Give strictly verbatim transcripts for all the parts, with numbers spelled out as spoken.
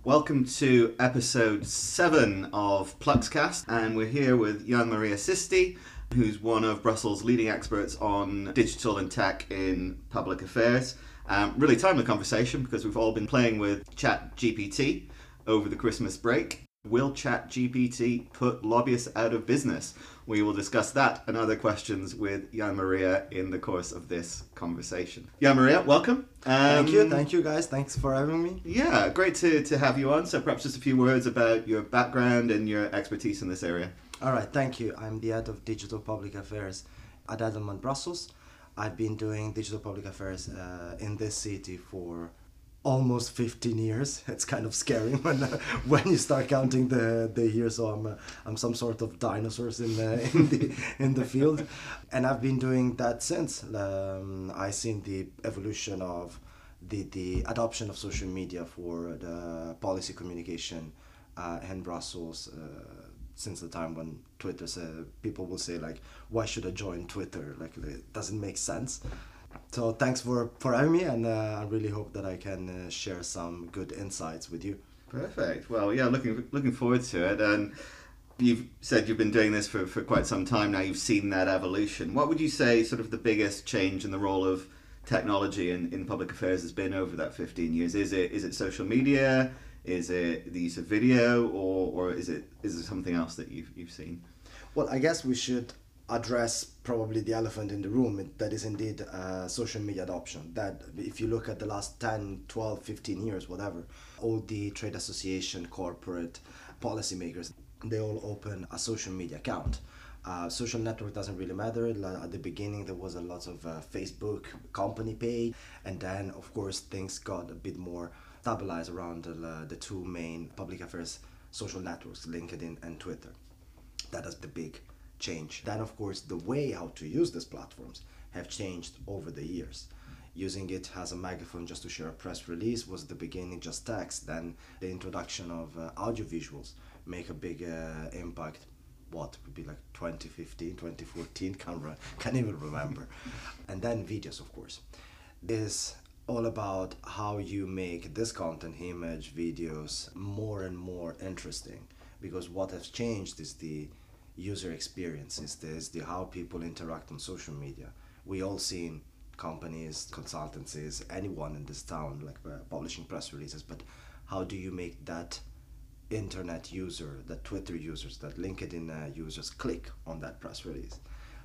Welcome to episode seven of Pluxcast, and we're here with Jan Maria Sisti, who's one of Brussels' leading experts on digital and tech in public affairs. Um, really timely conversation because we've all been playing with ChatGPT over the Christmas break. Will ChatGPT put lobbyists out of business? We will discuss that and other questions with Jan Maria in the course of this conversation. Jan Maria, welcome. Um, thank you, thank you guys. Thanks for having me. Yeah, great to, to have you on. So perhaps just a few words about your background and your expertise in this area. All right, thank you. I'm the head of digital public affairs at Edelman Brussels. I've been doing digital public affairs uh, in this city for almost fifteen years. It's kind of scary when uh, when you start counting the, the years. So I'm uh, I'm some sort of dinosaurs in the in the in the field, and I've been doing that since. Um, I've seen the evolution of the the adoption of social media for the policy communication uh, in Brussels. Uh, since the time when Twitter said, people will say like, why should I join Twitter? Like, it doesn't make sense. So thanks for, for having me, and uh, I really hope that I can uh, share some good insights with you. Perfect. Well, yeah, looking looking forward to it. And you've said you've been doing this for, for quite some time now. You've seen that evolution. What would you say sort of the biggest change in the role of technology in, in public affairs has been over that fifteen years? Is it is it social media? Is it the use of video, or, or is it is it something else that you've you've seen? Well, I guess we should address probably the elephant in the room, that is indeed uh, social media adoption. That if you look at the last ten, twelve, fifteen years, whatever, all the trade association, corporate, policymakers, they all open a social media account. Uh, social network doesn't really matter. At the beginning there was a lot of uh, Facebook company page, and then of course things got a bit more stabilized around the, the two main public affairs social networks, LinkedIn and Twitter. That is the big change. Then of course the way how to use these platforms have changed over the years. Using it as a megaphone just to share a press release was the beginning, just text. Then the introduction of uh, audio visuals make a big uh, impact. What would be like twenty fifteen, twenty fourteen, can't, re- can't even remember. And then videos, of course. This all about how you make this content, image, videos, more and more interesting. Because what has changed is the user experience, is this, the how people interact on social media. We all seen companies, consultancies, anyone in this town like uh, publishing press releases, but how do you make that internet user, that Twitter users, that LinkedIn uh, users click on that press release?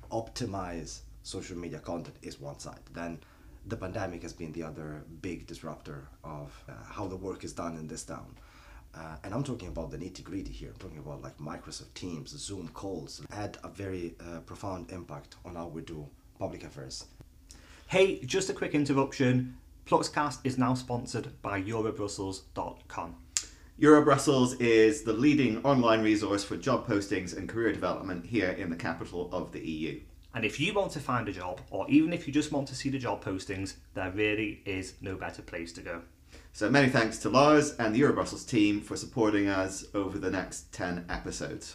Optimize social media content is one side. Then the pandemic has been the other big disruptor of uh, how the work is done in this town. Uh, and I'm talking about the nitty-gritty here. I'm talking about like Microsoft Teams, Zoom calls, had a very uh, profound impact on how we do public affairs. Hey, just a quick interruption. Pluxcast is now sponsored by euro brussels dot com. EuroBrussels is the leading online resource for job postings and career development here in the capital of the E U. And if you want to find a job, or even if you just want to see the job postings, there really is no better place to go. So many thanks to Lars and the EuroBrussels team for supporting us over the next ten episodes.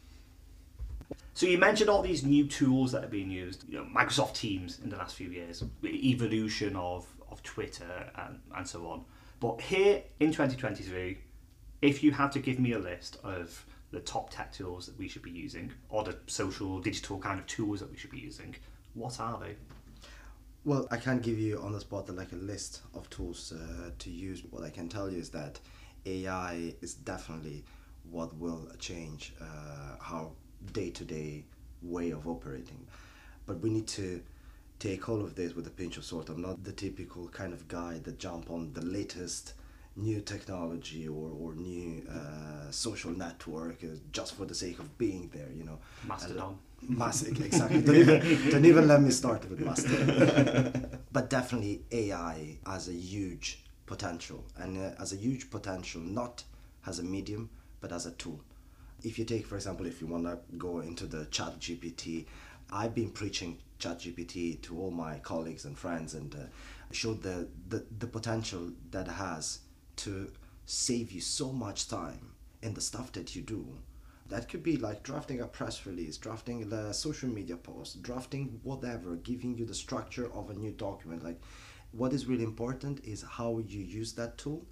So you mentioned all these new tools that are being used, you know, Microsoft Teams in the last few years, evolution of, of Twitter and, and so on. But here in twenty twenty-three, if you had to give me a list of the top tech tools that we should be using, or the social, digital kind of tools that we should be using, what are they? Well, I can't give you on the spot like a list of tools uh, to use. What I can tell you is that A I is definitely what will change uh, our day-to-day way of operating. But we need to take all of this with a pinch of salt. I'm not the typical kind of guy that jump on the latest new technology or, or new uh, social network uh, just for the sake of being there, you know. Mastodon. Massive, exactly. don't, even, don't even let me start with Mastodon. But definitely A I has a huge potential, and uh, as a huge potential, not as a medium, but as a tool. If you take, for example, if you want to go into the ChatGPT, I've been preaching ChatGPT to all my colleagues and friends, and uh, showed the, the, the potential that it has to save you so much time in the stuff that you do. That could be like drafting a press release, drafting the social media post, drafting whatever, giving you the structure of a new document. Like, what is really important is how you use that tool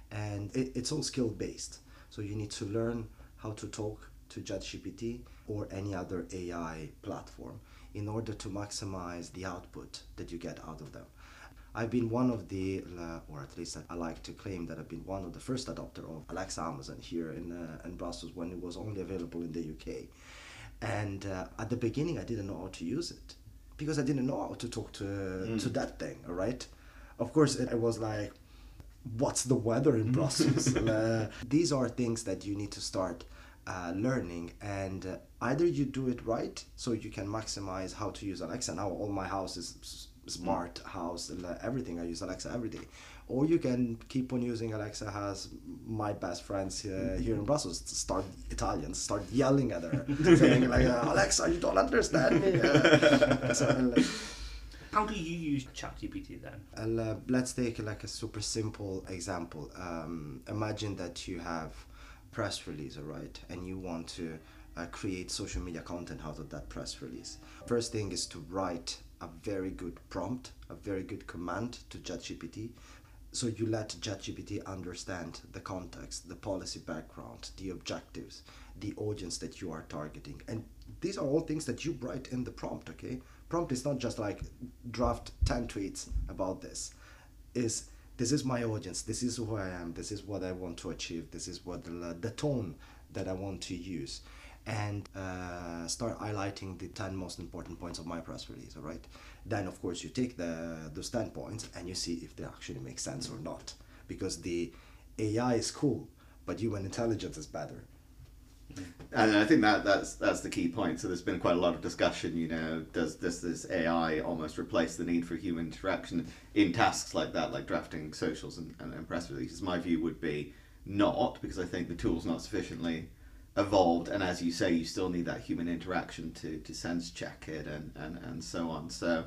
and it, it's all skill based. So you need to learn how to talk to ChatGPT or any other A I platform in order to maximize the output that you get out of them. I've been one of the, uh, or at least I like to claim that I've been one of the first adopter of Alexa Amazon here in, uh, in Brussels when it was only available in the U K. And uh, at the beginning I didn't know how to use it because I didn't know how to talk to, mm. to that thing, all right? Of course, it, it was like, what's the weather in Brussels? uh, these are things that you need to start uh, learning, and uh, either you do it right so you can maximize how to use Alexa. Now all my house is smart house, and uh, everything I use Alexa every day. Or you can keep on using Alexa as my best friends uh, here in Brussels start Italians start yelling at her, saying like, uh, Alexa, you don't understand me. Uh, so, uh, like, how do you use ChatGPT then? And, uh, let's take like a super simple example. Um, imagine that you have press release, all right, and you want to uh, create social media content out of that press release. First thing is to write a very good prompt, a very good command to ChatGPT. So you let ChatGPT understand the context, the policy background, the objectives, the audience that you are targeting. And these are all things that you write in the prompt, okay? Prompt is not just like draft ten tweets about this. Is this is my audience, this is who I am, this is what I want to achieve, this is what the, the tone that I want to use. And uh, start highlighting the ten most important points of my press release, all right? Then, of course, you take the those ten points and you see if they actually make sense or not. Because the A I is cool, but human intelligence is better. And I think that that's that's the key point. So there's been quite a lot of discussion, you know, does this, this A I almost replace the need for human interaction in tasks like that, like drafting socials and, and, and press releases? My view would be not, because I think the tool's not sufficiently evolved, and as you say, you still need that human interaction to, to sense check it and, and, and so on. So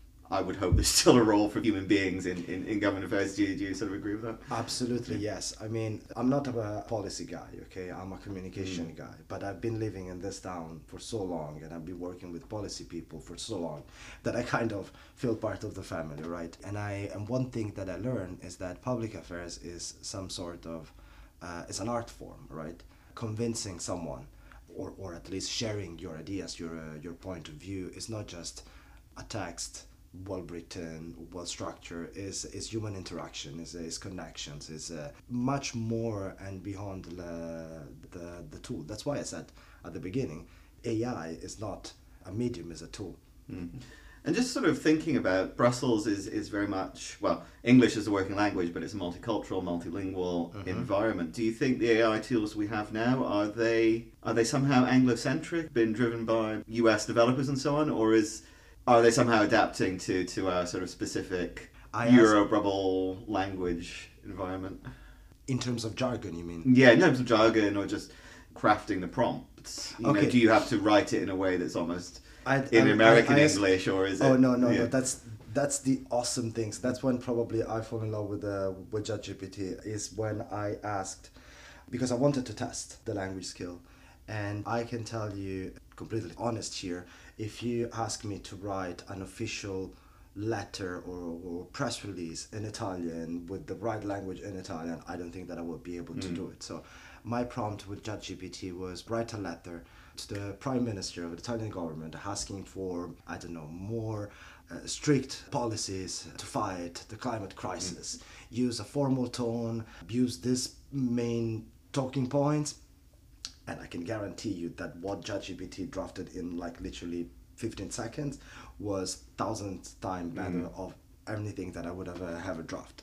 I would hope there's still a role for human beings in, in, in government affairs. Do you, do you sort of agree with that? Absolutely, yes. I mean, I'm not a policy guy, okay? I'm a communication mm. guy, but I've been living in this town for so long, and I've been working with policy people for so long that I kind of feel part of the family, right? And I and one thing that I learned is that public affairs is some sort of, uh, it's an art form, right? Convincing someone, or, or at least sharing your ideas, your uh, your point of view, is not just a text, well written, well structured. Is is human interaction, is is connections, is uh, much more and beyond the, the the tool. That's why I said at the beginning, A I is not a medium, is a tool. Mm-hmm. And just sort of thinking about Brussels is, is very much, well, English is a working language, but it's a multicultural, multilingual mm-hmm. environment. Do you think the A I tools we have now, are they are they somehow Anglo-centric, been driven by U S developers and so on, or is are they somehow adapting to, to our sort of specific Euro-bubble language environment? In terms of jargon, you mean? Yeah, in terms of jargon, or just crafting the prompts. You okay. know, do you have to write it in a way that's almost I, in I, American I, I, English, or is it? Oh no, no, yeah. no. That's that's the awesome things. That's when probably I fall in love with uh, with ChatGPT. Is when I asked, because I wanted to test the language skill, and I can tell you completely honest here. If you ask me to write an official letter or, or press release in Italian with the right language in Italian, I don't think that I would be able to mm. do it. So my prompt with ChatGPT was write a letter to the Prime Minister of the Italian government asking for, I don't know, more uh, strict policies to fight the climate crisis. Mm. Use a formal tone, use this main talking points, and I can guarantee you that what ChatGPT drafted in like literally fifteen seconds was thousands times better mm. of anything that I would have uh, have a draft.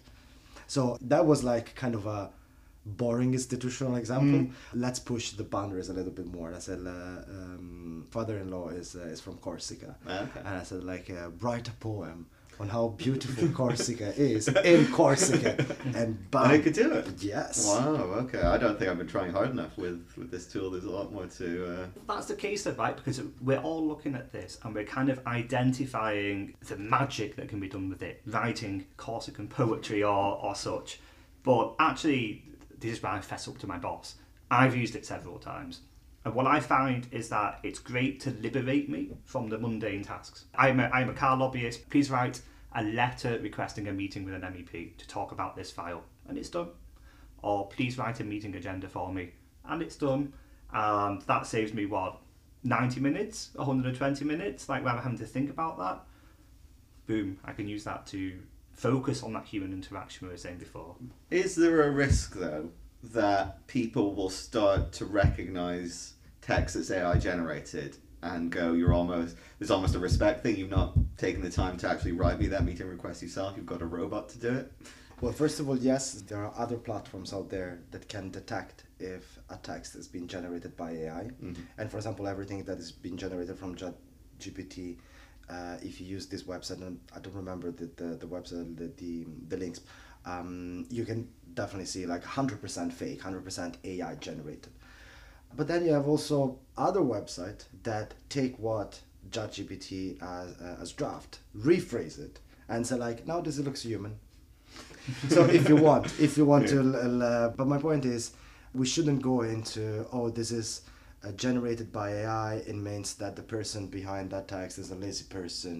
So that was like kind of a boring institutional example. Mm. Let's push the boundaries a little bit more. I said, uh, um, father-in-law is uh, is from Corsica, okay. and I said like uh, write a poem on how beautiful Corsica is in Corsica, and bam, and it could do it. Yes. Wow. Okay. I don't think I've been trying hard enough with with this tool. There's a lot more to. Uh... That's the case, though, right? Because we're all looking at this and we're kind of identifying the magic that can be done with it, writing Corsican poetry or or such. But actually, this is where I fess up to my boss. I've used it several times. And what I find is that it's great to liberate me from the mundane tasks. I'm a, I'm a car lobbyist. Please write a letter requesting a meeting with an M E P to talk about this file. And it's done. or please write a meeting agenda for me, and it's done. And that saves me what, ninety minutes, one hundred twenty minutes, like rather having to think about that. Boom, I can use that to focus on that human interaction we were saying before. Is there a risk, though, that people will start to recognise text that's A I generated and go, you're almost, there's almost a respect thing, you've not taken the time to actually write me that meeting request yourself, you've got a robot to do it? Well, first of all, yes, there are other platforms out there that can detect if a text has been generated by A I. Mm-hmm. And for example, everything that has been generated from ChatGPT, uh, if you use this website, and I don't remember the, the, the website, the, the, the links, um, you can definitely see like one hundred percent fake, one hundred percent A I generated. But then you have also other websites that take what ChatGPT as, uh, as draft, rephrase it, and say like, now this looks human. So if you want, if you want yeah. to, uh, but my point is, we shouldn't go into, oh, this is uh, generated by A I. It means that the person behind that text is a lazy person.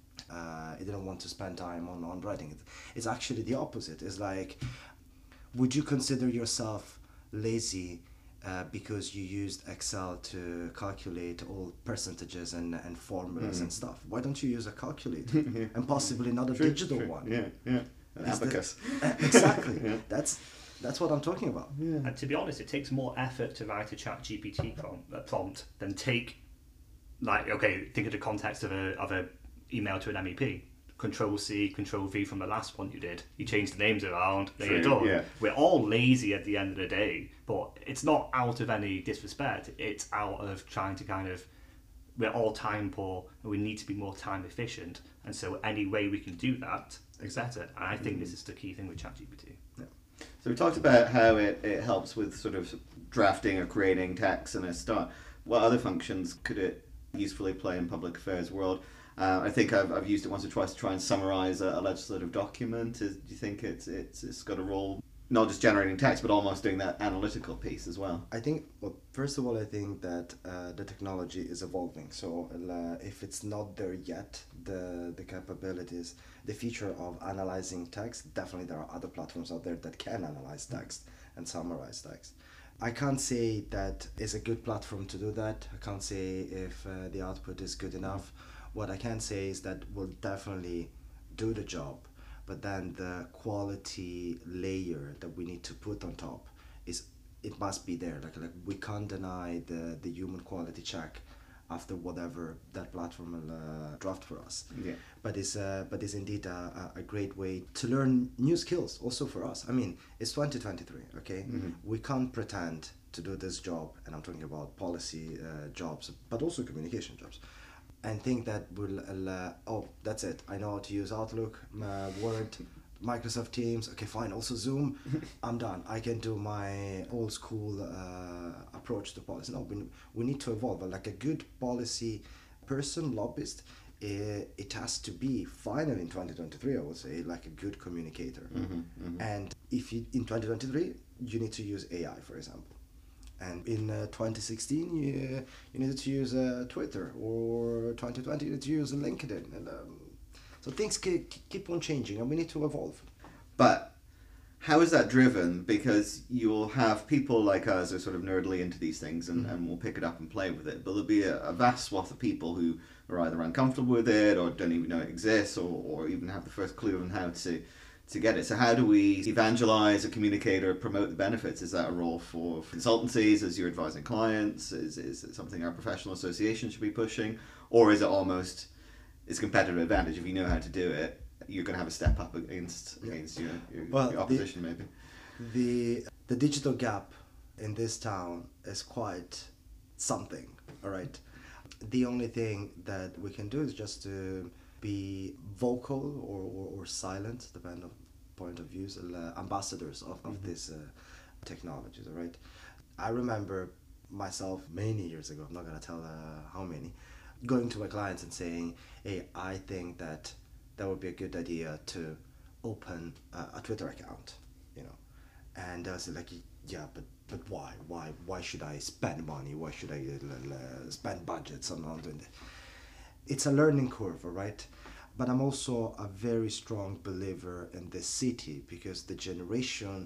Uh, he didn't want to spend time on, on writing it. It's actually the opposite. It's like, would you consider yourself lazy uh, because you used Excel to calculate all percentages and, and formulas mm. and stuff? Why don't you use a calculator yeah. and possibly not a true, digital true. one? Yeah, yeah. An abacus. Uh, exactly. yeah. That's that's what I'm talking about. Yeah. And to be honest, it takes more effort to write a ChatGPT prompt, uh, prompt than take, like, okay, think of the context of a of a email to an M E P. Control C, Control V from the last one you did. You changed the names around, there you're done. Yeah. We're all lazy at the end of the day, but it's not out of any disrespect. It's out of trying to kind of, we're all time poor and we need to be more time efficient. And so any way we can do that, is better. And I think mm. this is the key thing with ChatGPT. Yeah. So we talked about how it, it helps with sort of drafting or creating text and a start. What other functions could it usefully play in public affairs world? Uh, I think I've, I've used it once or twice to try and summarise a, a legislative document. Is, do you think it's, it's it's got a role, not just generating text, but almost doing that analytical piece as well? I think, well, first of all, I think that uh, the technology is evolving. So uh, if it's not there yet, the the capabilities, the feature of analyzing text, definitely there are other platforms out there that can analyze text and summarize text. I can't say that it's a good platform to do that. I can't say if uh, the output is good enough. What I can say is that we'll definitely do the job, but then the quality layer that we need to put on top is, it must be there. Like, like we can't deny the, the human quality check after whatever that platform will uh, draft for us. Yeah. But it's uh, but it's indeed a, a great way to learn new skills also for us. I mean, it's twenty twenty-three, okay? Mm-hmm. We can't pretend to do this job, and I'm talking about policy uh, jobs, but also communication jobs, and think that we'll, uh, oh, that's it. I know how to use Outlook, uh, Word, Microsoft Teams. Okay, fine. Also Zoom. I'm done. I can do my old school uh, approach to policy. No, we, we need to evolve. Like a good policy person, lobbyist, it, it has to be, finally in twenty twenty-three, I would say, like a good communicator. Mm-hmm, mm-hmm. And if you, in twenty twenty-three, you need to use A I, for example. And in uh, twenty sixteen, you, you needed to use uh, Twitter, or twenty twenty, you need to use LinkedIn. And, um, so things keep, keep on changing, and we need to evolve. But how is that driven? Because you'll have people like us who are sort of nerdily into these things, and, mm-hmm. and will pick it up and play with it. But there'll be a, a vast swath of people who are either uncomfortable with it, or don't even know it exists, or, or even have the first clue on how to to get it. So how do we evangelize, a communicator, promote the benefits? Is that a role for consultancies as you're advising clients? Is, is it something our professional association should be pushing? Or is it almost, it's competitive advantage? If you know how to do it, you're going to have a step up against, against your, your, well, your opposition the, maybe. The, the digital gap in this town is quite something, all right? The only thing that we can do is just to be vocal or, or, or silent, depending on point of views, uh, ambassadors of, of mm-hmm. these uh, technologies, all right? I remember myself many years ago, I'm not going to tell uh, how many, going to my clients and saying, hey, I think that that would be a good idea to open uh, a Twitter account, you know? And I was like, yeah, but but why? Why Why should I spend money? Why should I uh, uh, spend budgets on, on doing that? It's a learning curve, right? But I'm also a very strong believer in the city, because the generation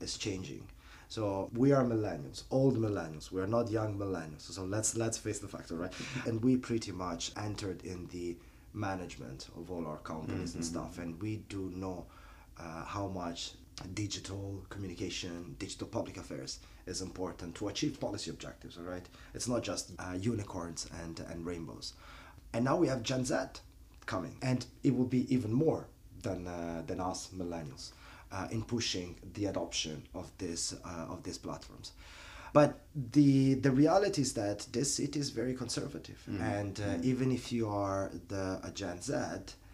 is changing. So we are millennials, old millennials. We are not young millennials. So let's let's face the fact, right? And we pretty much entered in the management of all our companies mm-hmm. and stuff, and we do know uh, how much digital communication, digital public affairs is important to achieve policy objectives. All right, it's not just uh, unicorns and and rainbows. And now we have Gen Z coming, and it will be even more than uh, than us millennials. Uh, in pushing the adoption of this uh, of these platforms, but the the reality is that this city is very conservative, mm. and uh, mm. even if you are the a Gen Z,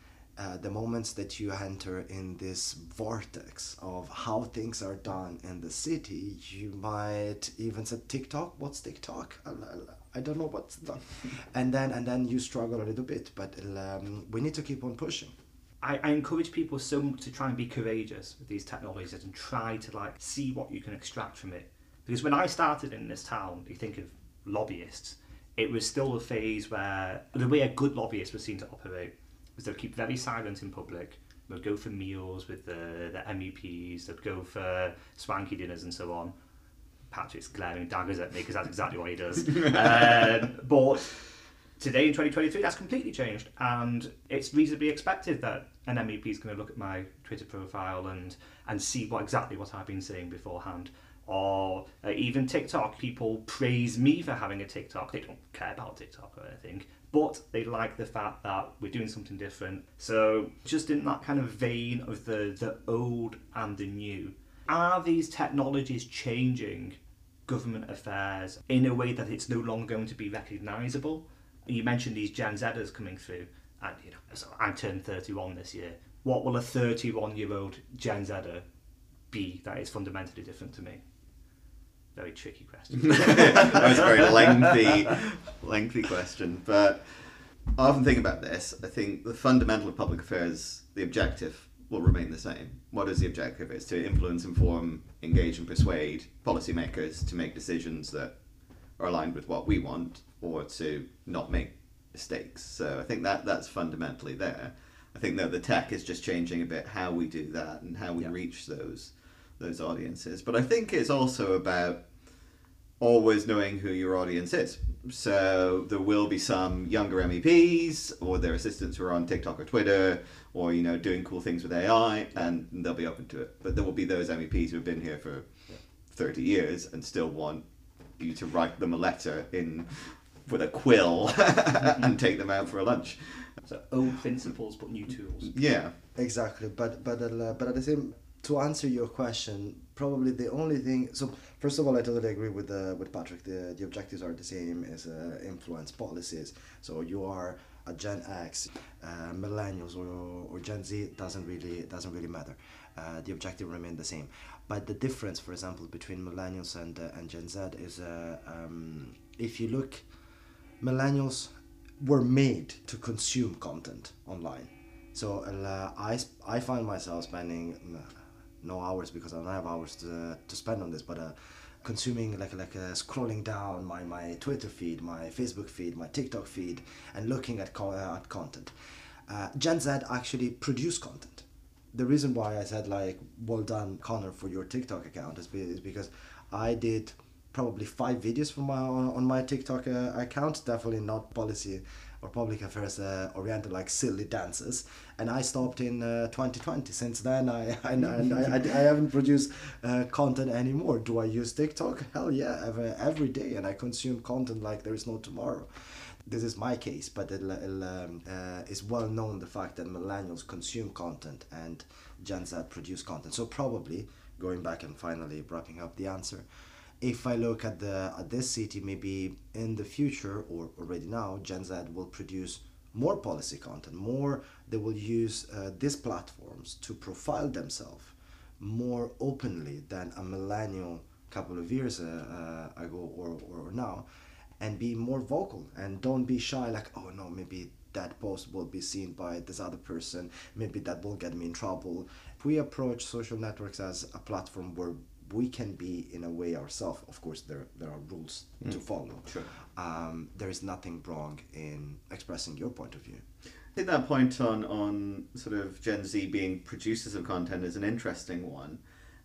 uh, the moments that you enter in this vortex of how things are done in the city, you might even say TikTok. What's TikTok? I, I don't know what's done, and then and then you struggle a little bit. But um, we need to keep on pushing. I, I encourage people so much to try and be courageous with these technologies and try to like see what you can extract from it. Because when I started in this town, you think of lobbyists, it was still a phase where the way a good lobbyist was seen to operate was they'd keep very silent in public, they'd go for meals with the, the M E Ps, they'd go for swanky dinners and so on. Patrick's glaring daggers at me because that's exactly what he does. um, but today in twenty twenty-three, that's completely changed, and it's reasonably expected that an M E P is going to look at my Twitter profile and, and see what exactly what I've been saying beforehand. Or uh, even TikTok, people praise me for having a TikTok. They don't care about TikTok or anything, but they like the fact that we're doing something different. So just in that kind of vein of the, the old and the new, are these technologies changing government affairs in a way that it's no longer going to be recognisable? You mentioned these Gen Zers coming through, and you know, so I'm turning thirty-one this year. What will a thirty-one-year-old Gen Zer be that is fundamentally different to me? Very tricky question. That was a very lengthy, lengthy question. But I often think about this. I think the fundamental of public affairs, the objective, will remain the same. What is the objective? It's to influence, inform, engage, and persuade policymakers to make decisions that are aligned with what we want, or to not make mistakes. So I think that that's fundamentally there. I think that the tech is just changing a bit how we do that and how we yeah. reach those those audiences. But I think it's also about always knowing who your audience is. So there will be some younger M E Ps or their assistants who are on TikTok or Twitter or, you know, doing cool things with A I, and they'll be open to it. But there will be those M E Ps who have been here for thirty years and still want you to write them a letter in with a quill and take them out for a lunch. So old principles but new tools. Yeah, exactly. But but uh, but at the same, to answer your question, probably the only thing. So first of all, I totally agree with uh, with Patrick. The the objectives are the same as uh, influence policies. So you are a Gen X, uh, millennials, or, or Gen Z, doesn't really doesn't really matter. Uh, the objective remain the same. But the difference, for example, between millennials and uh, and Gen Z is uh, um, if you look, millennials were made to consume content online. So uh, I I find myself spending no hours because I don't have hours to to spend on this, but uh, consuming like like uh, scrolling down my, my Twitter feed, my Facebook feed, my TikTok feed, and looking at co- uh, at content. Uh, Gen Z actually produce content. The reason why I said like well done Connor for your TikTok account is, be, is because I did probably five videos for my on, on my TikTok uh, account, definitely not policy or public affairs uh, oriented, like silly dances, and I stopped in uh, twenty twenty. Since then I I, I, I, I haven't produced uh, content anymore. Do I use TikTok? Hell yeah, every, every day, and I consume content like there is no tomorrow. This is my case, but it um, uh, is well known the fact that millennials consume content and Gen Z produce content. So probably, going back and finally wrapping up the answer, if I look at the at this city, maybe in the future or already now, Gen Z will produce more policy content, more they will use uh, these platforms to profile themselves more openly than a millennial couple of years uh, uh, ago or, or now, and be more vocal and don't be shy like, oh no, maybe that post will be seen by this other person, maybe that will get me in trouble. If we approach social networks as a platform where we can be in a way ourselves, of course there there are rules mm. to follow. Sure. Um, there is nothing wrong in expressing your point of view. I think that point on, on sort of Gen Z being producers of content is an interesting one.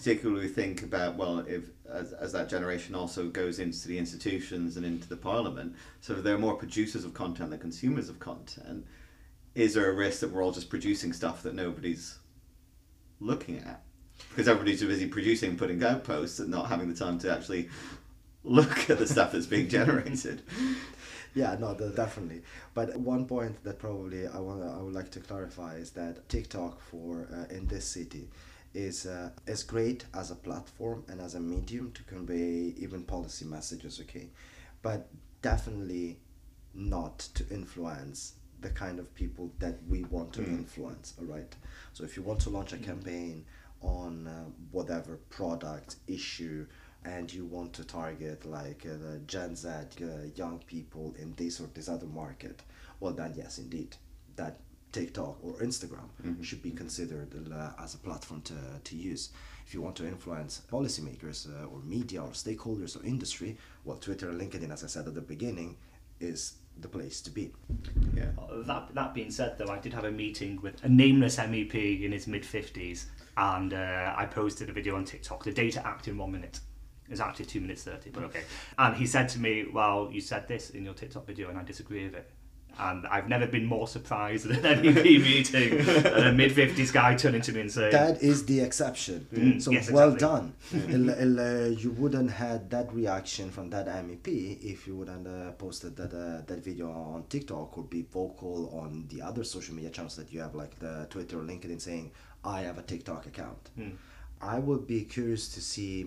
particularly think about, well, if as, as that generation also goes into the institutions and into the parliament, so if there are more producers of content than consumers of content, is there a risk that we're all just producing stuff that nobody's looking at? Because everybody's too busy producing and putting out posts and not having the time to actually look at the stuff that's being generated. Yeah, no, the, definitely. But one point that probably I want I would like to clarify is that TikTok for uh, in this city is uh, is great as a platform and as a medium to convey even policy messages, okay, but definitely not to influence the kind of people that we want to mm. influence. All right. So if you want to launch a campaign on uh, whatever product issue, and you want to target like uh, the Gen Z, uh, young people in this or this other market, well then yes, indeed, that TikTok or Instagram mm-hmm. should be considered uh, as a platform to, to use. If you want to influence policymakers uh, or media or stakeholders or industry, well, Twitter and LinkedIn, as I said at the beginning, is the place to be. Yeah. That, that being said, though, I did have a meeting with a nameless M E P in his mid-fifties, and uh, I posted a video on TikTok, the Data Act in one minute. It's actually two minutes thirty, but okay. And he said to me, well, you said this in your TikTok video and I disagree with it. And I've never been more surprised at an M E P meeting than a mid-fifties guy turning to me and saying... That is the exception. Mm, so yes, well exactly. done. il, il, uh, you wouldn't had that reaction from that M E P if you wouldn't uh, posted that uh, that video on TikTok or be vocal on the other social media channels that you have, like the Twitter or LinkedIn, saying, I have a TikTok account. Mm. I would be curious to see...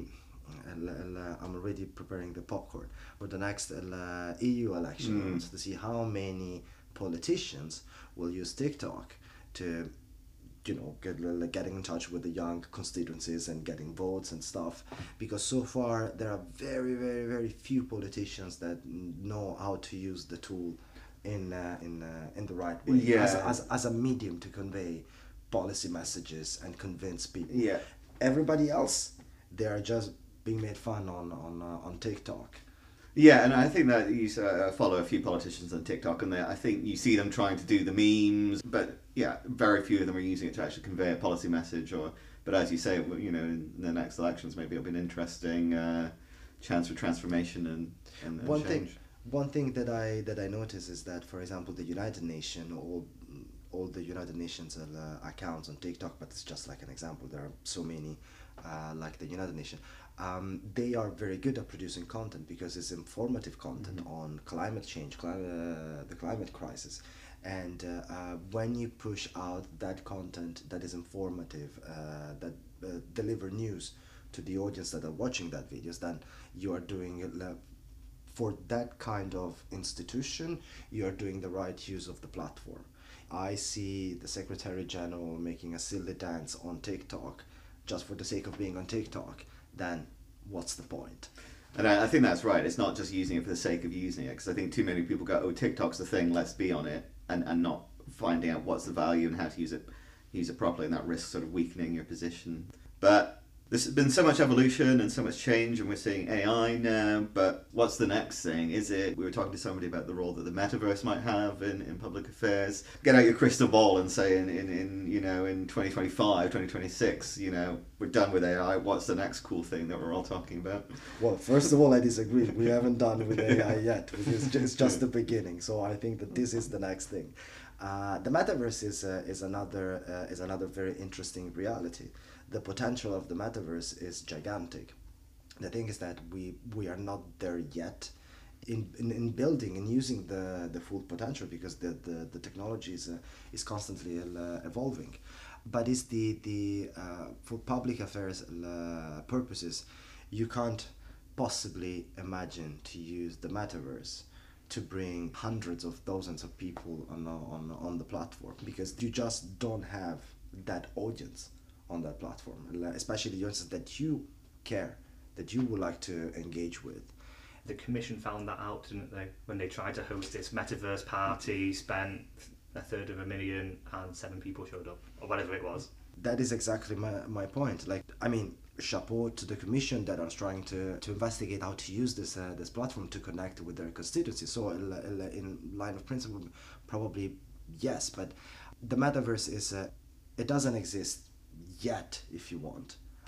I'm already preparing the popcorn for the next uh, E U election mm. to see how many politicians will use TikTok to, you know, get, like, getting in touch with the young constituencies and getting votes and stuff. Because so far there are very, very, very few politicians that know how to use the tool in uh, in uh, in the right way yeah. as, as as a medium to convey policy messages and convince people. Yeah. Everybody else, they are just being made fun on on uh, on TikTok. Yeah, and I think that you uh, follow a few politicians on TikTok, and I think you see them trying to do the memes, but yeah, very few of them are using it to actually convey a policy message. Or, but as you say, you know, in the next elections, maybe it'll be an interesting uh, chance for transformation and, and, and one change. thing. One thing that I that I notice is that, for example, the United Nations, all all the United Nations uh, accounts on TikTok, but it's just like an example. There are so many, uh, like the United Nations. Um, they are very good at producing content because it's informative content mm-hmm. on climate change, cli- uh, the climate crisis. And uh, uh, when you push out that content that is informative, uh, that uh, deliver news to the audience that are watching that videos, then you are doing it uh, for that kind of institution, you are doing the right use of the platform. I see the Secretary General making a silly dance on TikTok just for the sake of being on TikTok. Then what's the point? And I, I think that's right. It's not just using it for the sake of using it, because I think too many people go, oh, TikTok's the thing, let's be on it, and, and not finding out what's the value and how to use it use it properly, and that risks sort of weakening your position. But there's been so much evolution and so much change, and we're seeing A I now, but what's the next thing? Is it, we were talking to somebody about the role that the metaverse might have in, in public affairs. Get out your crystal ball and say in, in, in, you know, in twenty twenty-five, twenty twenty-six, you know, we're done with A I, what's the next cool thing that we're all talking about? Well, first of all, I disagree. We haven't done with A I yet. It's just, it's just the beginning, so I think that this is the next thing. Uh, the metaverse is uh, is another uh, is another very interesting reality. The potential of the metaverse is gigantic. The thing is that we we are not there yet in in, in building and using the, the full potential, because the the, the technology is uh, is constantly uh, evolving. But it's the the uh, for public affairs uh, purposes, you can't possibly imagine to use the metaverse to bring hundreds of thousands of people on on on the platform, because you just don't have that audience on that platform, especially the audiences that you care, that you would like to engage with. The Commission found that out, didn't they, when they tried to host this metaverse party, spent a third of a million and seven people showed up, or whatever it was. That is exactly my, my point. Like, I mean, chapeau to the Commission that are trying to, to investigate how to use this uh, this platform to connect with their constituency. So in line of principle, probably yes, but the metaverse is, uh, it doesn't exist yet, if you want,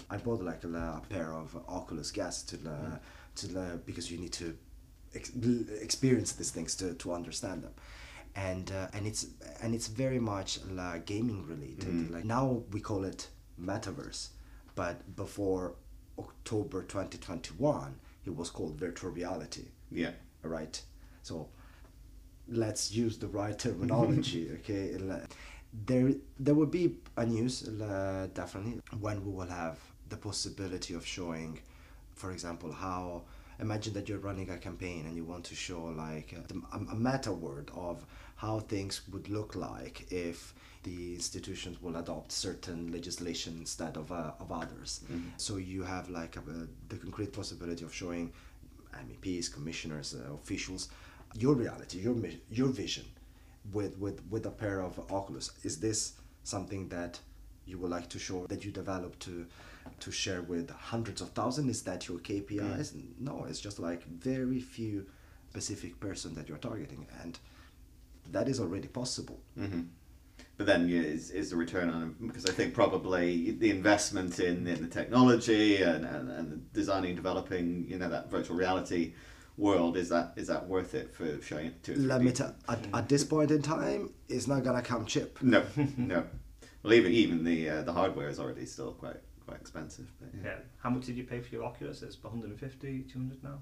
I bought like a, a pair of Oculus Gas to the, mm. to the, because you need to ex- experience these things to, to understand them. And uh, and it's and it's very much like gaming related. Mm. Like now we call it metaverse, but before October twenty twenty-one, it was called virtual reality. Yeah. Right. So let's use the right terminology. Okay. There there will be a news uh, definitely when we will have the possibility of showing, for example, how. Imagine that you're running a campaign and you want to show like a, a meta world of how things would look like if the institutions will adopt certain legislation instead of uh, of others. Mm-hmm. So you have like a, a, the concrete possibility of showing M E Ps, commissioners, uh, officials, your reality, your your vision, with, with, with a pair of Oculus. Is this something that you would like to show, that you develop to to share with hundreds of thousands? Is that your K P Is? Mm. No, it's just like very few specific person that you're targeting, and that is already possible. Mm-hmm. But then yeah, is, is the return on, because I think probably the investment in, in the technology and, and, and designing, developing, you know, that virtual reality world, is that is that worth it for showing it to Let me tell, at, at this point in time, it's not gonna come cheap. No, no. Well, even even the uh, the hardware is already still quite quite expensive. But yeah. yeah. How much did you pay for your Oculus? It's one hundred fifty, two hundred now?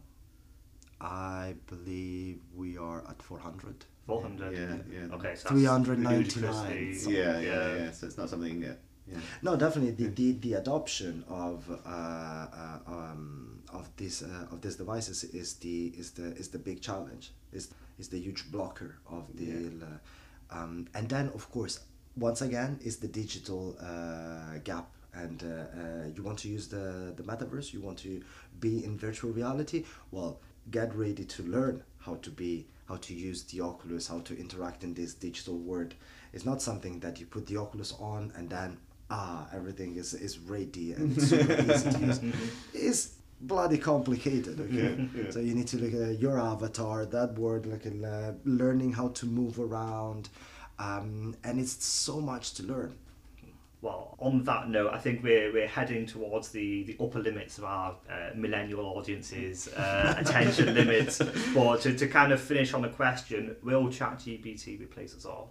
I believe we are at four hundred. four hundred? Yeah, yeah. Okay, so three hundred ninety-nine. Yeah, yeah, yeah, yeah. So it's not something that... Yeah. No, definitely the, the, the adoption of uh, uh, um, of this uh, of these devices is the is the is the big challenge. Is is the huge blocker of the Yeah. uh, um, and then of course once again is the digital uh, gap. And uh, uh, you want to use the, the metaverse, you want to be in virtual reality, well, get ready to learn how to be, how to use the Oculus, how to interact in this digital world. It's not something that you put the Oculus on and then, ah, everything is, is ready and super easy to use. It's bloody complicated, okay? Yeah, yeah. So you need to look at your avatar, that world, like uh, learning how to move around, um, and it's so much to learn. Well, on that note, I think we're we're heading towards the, the upper limits of our uh, millennial audience's uh, attention limits. But to, to kind of finish on a question, will ChatGPT replace us all?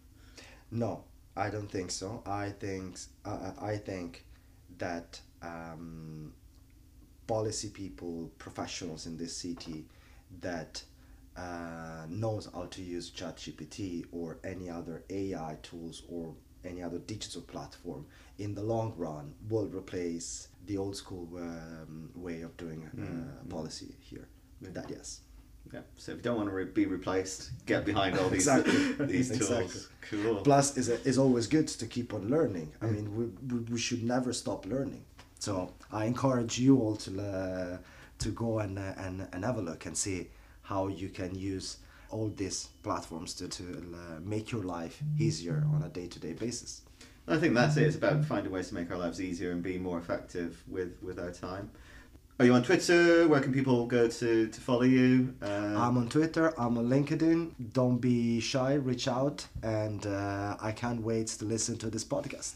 No, I don't think so. I think uh, I think that um, policy people, professionals in this city that uh, knows how to use ChatGPT or any other A I tools or any other digital platform in the long run will replace the old school um, way of doing uh, mm. policy here. Yeah. That yes. Yeah. So if you don't want to re- be replaced, get behind all these exactly. these tools. Exactly. Cool. Plus, is is always good to keep on learning. I mean, we, we we should never stop learning. So I encourage you all to uh, to go and uh, and and have a look and see how you can use all these platforms to, to uh, make your life easier on a day-to-day basis. I think that's it. It's about finding ways to make our lives easier and be more effective with, with our time. Are you on Twitter? Where can people go to, to follow you? Uh, I'm on Twitter. I'm on LinkedIn. Don't be shy. Reach out. And uh, I can't wait to listen to this podcast.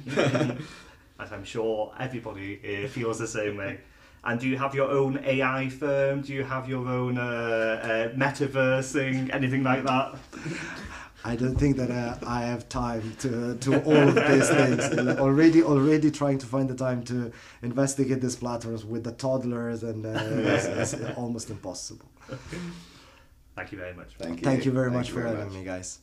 As I'm sure everybody uh, feels the same way. And do you have your own A I firm? Do you have your own uh, uh, metaversing, anything like that? I don't think that uh, I have time to to all of these things. already, already trying to find the time to investigate these platforms with the toddlers, and uh, it's, it's almost impossible. Thank you very much. Thank you. Thank you very Thank much you for very having much. me, guys.